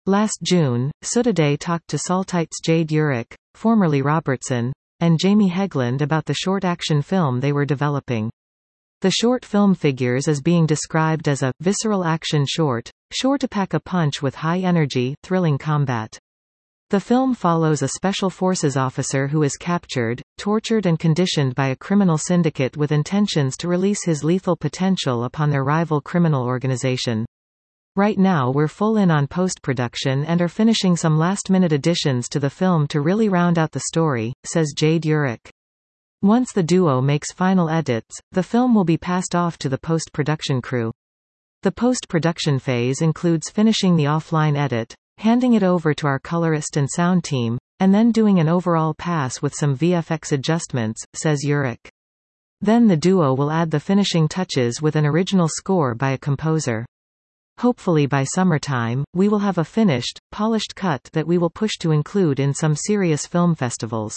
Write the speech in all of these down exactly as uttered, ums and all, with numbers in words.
Last June, Sudade talked to Saltite's Jade Urich, formerly Robertson, and Jamie Hegland about the short action film they were developing. The short film figures as being described as a visceral action short, sure to pack a punch with high energy, thrilling combat. The film follows a special forces officer who is captured, tortured and conditioned by a criminal syndicate with intentions to release his lethal potential upon their rival criminal organization. Right now we're full in on post-production and are finishing some last-minute additions to the film to really round out the story, says Jade Urich. Once the duo makes final edits, the film will be passed off to the post-production crew. The post-production phase includes finishing the offline edit, handing it over to our colorist and sound team, and then doing an overall pass with some V F X adjustments, says Urich. Then the duo will add the finishing touches with an original score by a composer. Hopefully by summertime, we will have a finished, polished cut that we will push to include in some serious film festivals.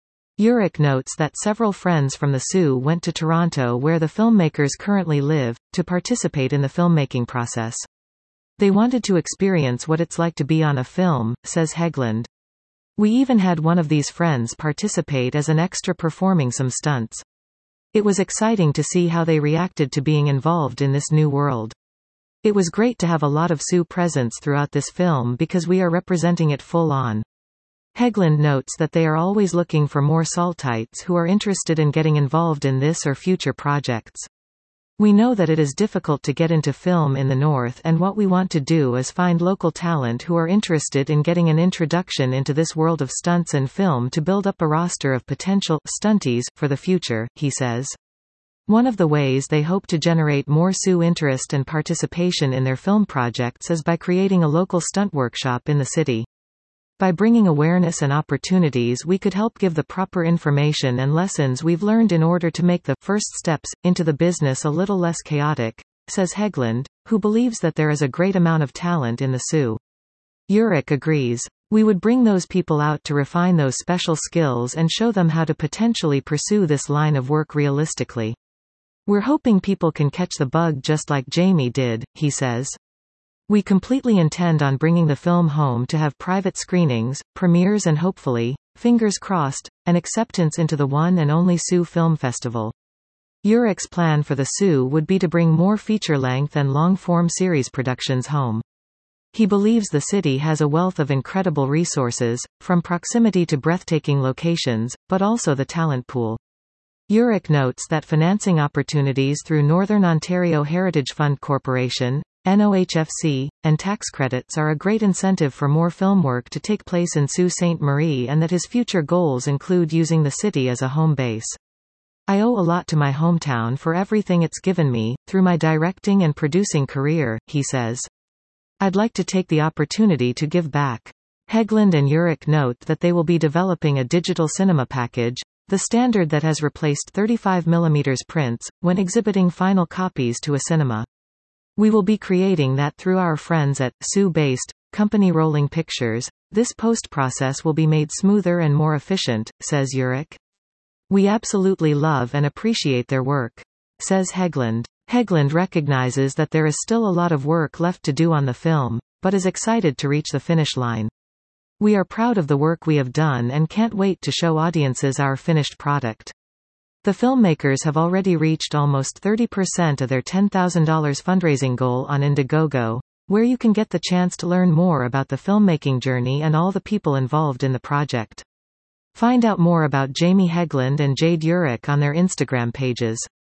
Urich notes that several friends from the S U went to Toronto, where the filmmakers currently live, to participate in the filmmaking process. They wanted to experience what it's like to be on a film, says Hegland. We even had one of these friends participate as an extra performing some stunts. It was exciting to see how they reacted to being involved in this new world. It was great to have a lot of S U presence throughout this film because we are representing it full on. Hegland notes that they are always looking for more Saltites who are interested in getting involved in this or future projects. We know that it is difficult to get into film in the North, and what we want to do is find local talent who are interested in getting an introduction into this world of stunts and film to build up a roster of potential stunties for the future, he says. One of the ways they hope to generate more S U interest and participation in their film projects is by creating a local stunt workshop in the city. By bringing awareness and opportunities, we could help give the proper information and lessons we've learned in order to make the first steps into the business a little less chaotic, says Hegland, who believes that there is a great amount of talent in the S U. Urich agrees. We would bring those people out to refine those special skills and show them how to potentially pursue this line of work realistically. We're hoping people can catch the bug just like Jamie did, he says. We completely intend on bringing the film home to have private screenings, premieres and hopefully, fingers crossed, an acceptance into the one and only S U Film Festival. Urich's plan for the S U would be to bring more feature-length and long-form series productions home. He believes the city has a wealth of incredible resources, from proximity to breathtaking locations, but also the talent pool. Urich notes that financing opportunities through Northern Ontario Heritage Fund Corporation, N O H F C, and tax credits are a great incentive for more film work to take place in Sault Ste. Marie, and that his future goals include using the city as a home base. I owe a lot to my hometown for everything it's given me, through my directing and producing career, he says. I'd like to take the opportunity to give back. Hegland and Urich note that they will be developing a digital cinema package, the standard that has replaced thirty-five millimeter prints, when exhibiting final copies to a cinema. We will be creating that through our friends at S U-based company Rolling Pictures. This post-process will be made smoother and more efficient, says Urich. We absolutely love and appreciate their work, says Hegland. Hegland recognizes that there is still a lot of work left to do on the film, but is excited to reach the finish line. We are proud of the work we have done and can't wait to show audiences our finished product. The filmmakers have already reached almost thirty percent of their ten thousand dollars fundraising goal on Indiegogo, where you can get the chance to learn more about the filmmaking journey and all the people involved in the project. Find out more about Jamie Hegland and Jade Urich on their Instagram pages.